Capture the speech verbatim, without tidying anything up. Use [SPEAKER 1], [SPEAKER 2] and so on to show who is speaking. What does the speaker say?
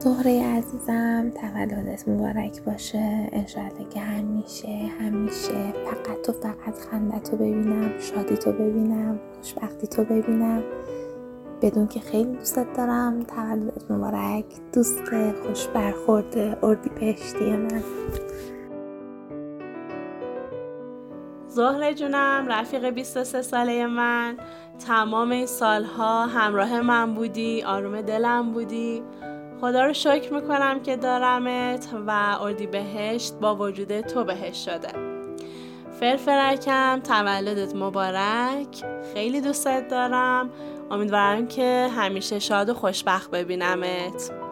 [SPEAKER 1] زهره عزیزم، تولدت مبارک باشه. انشالله که همیشه همیشه فقط تو فقط خندتو ببینم، شادیتو ببینم، خوشبختیتو ببینم. بدون که خیلی دوستت دارم. تولدت مبارک دوست خوش برخورد اردیبهشتی من.
[SPEAKER 2] زهره جونم، رفیق بیست و سه ساله من، تمام این سالها همراه من بودی، آروم دلم بودی. خدا رو شکر میکنم که دارمت و اردیبهشت با وجود تو بهشت شده. فرفرکم، تولدت مبارک، خیلی دوستت دارم. امیدوارم که همیشه شاد و خوشبخت ببینمت.